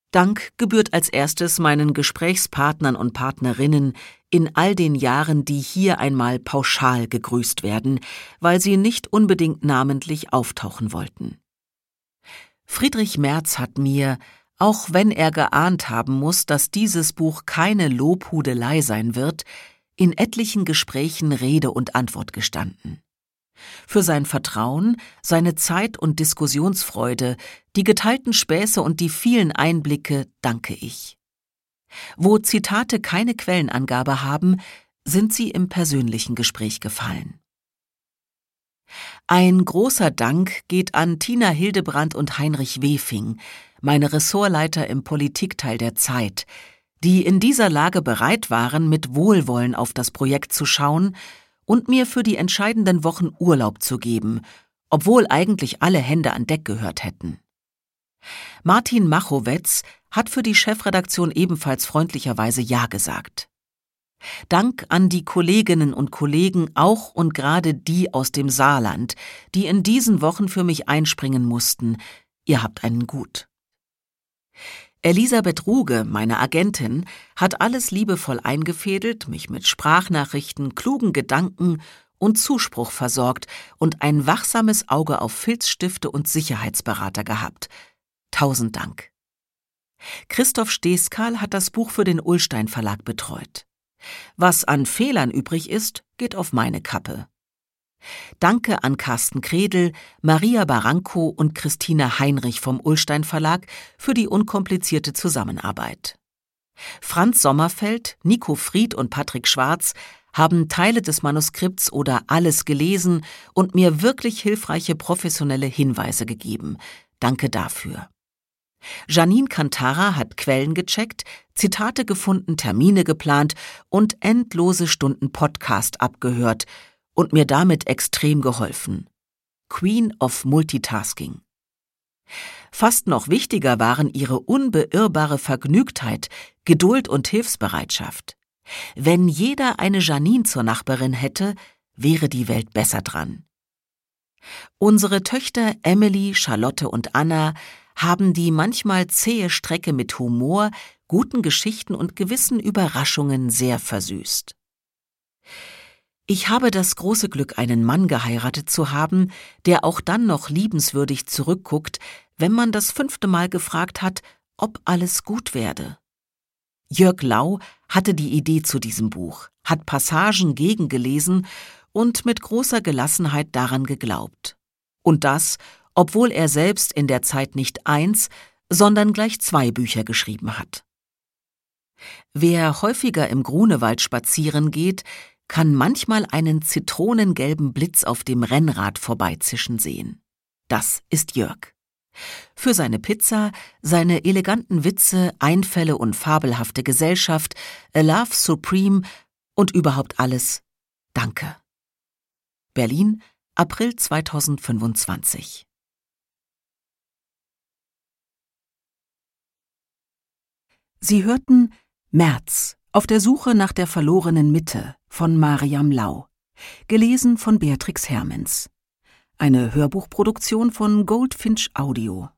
Dank gebührt als erstes meinen Gesprächspartnern und Partnerinnen in all den Jahren, die hier einmal pauschal gegrüßt werden, weil sie nicht unbedingt namentlich auftauchen wollten. Friedrich Merz hat mir, auch wenn er geahnt haben muss, dass dieses Buch keine Lobhudelei sein wird, in etlichen Gesprächen Rede und Antwort gestanden. Für sein Vertrauen, seine Zeit und Diskussionsfreude, die geteilten Späße und die vielen Einblicke danke ich. Wo Zitate keine Quellenangabe haben, sind sie im persönlichen Gespräch gefallen. Ein großer Dank geht an Tina Hildebrandt und Heinrich Wefing, meine Ressortleiter im Politikteil der Zeit, die in dieser Lage bereit waren, mit Wohlwollen auf das Projekt zu schauen und mir für die entscheidenden Wochen Urlaub zu geben, obwohl eigentlich alle Hände an Deck gehört hätten. Martin Machowetz hat für die Chefredaktion ebenfalls freundlicherweise Ja gesagt. Dank an die Kolleginnen und Kollegen, auch und gerade die aus dem Saarland, die in diesen Wochen für mich einspringen mussten. Ihr habt einen Gut. Elisabeth Ruge, meine Agentin, hat alles liebevoll eingefädelt, mich mit Sprachnachrichten, klugen Gedanken und Zuspruch versorgt und ein wachsames Auge auf Filzstifte und Sicherheitsberater gehabt. 1000 Dank. Christoph Steskal hat das Buch für den Ullstein Verlag betreut. Was an Fehlern übrig ist, geht auf meine Kappe. Danke an Carsten Kredel, Maria Baranko und Christine Heinrich vom Ullstein Verlag für die unkomplizierte Zusammenarbeit. Franz Sommerfeld, Nico Fried und Patrick Schwarz haben Teile des Manuskripts oder alles gelesen und mir wirklich hilfreiche professionelle Hinweise gegeben. Danke dafür. Janine Cantara hat Quellen gecheckt, Zitate gefunden, Termine geplant und endlose Stunden Podcast abgehört und mir damit extrem geholfen. Queen of Multitasking. Fast noch wichtiger waren ihre unbeirrbare Vergnügtheit, Geduld und Hilfsbereitschaft. Wenn jeder eine Janine zur Nachbarin hätte, wäre die Welt besser dran. Unsere Töchter Emily, Charlotte und Anna haben die manchmal zähe Strecke mit Humor, guten Geschichten und gewissen Überraschungen sehr versüßt. Ich habe das große Glück, einen Mann geheiratet zu haben, der auch dann noch liebenswürdig zurückguckt, wenn man das 5. Mal gefragt hat, ob alles gut werde. Jörg Lau hatte die Idee zu diesem Buch, hat Passagen gegengelesen und mit großer Gelassenheit daran geglaubt. Und das, obwohl er selbst in der Zeit nicht 1, sondern gleich 2 Bücher geschrieben hat. Wer häufiger im Grunewald spazieren geht, kann manchmal einen zitronengelben Blitz auf dem Rennrad vorbeizischen sehen. Das ist Jörg. Für seine Pizza, seine eleganten Witze, Einfälle und fabelhafte Gesellschaft, A Love Supreme und überhaupt alles, danke. Berlin, April 2025. Sie hörten Merz, auf der Suche nach der verlorenen Mitte von Mariam Lau, gelesen von Beatrix Hermens. Eine Hörbuchproduktion von Goldfinch Audio.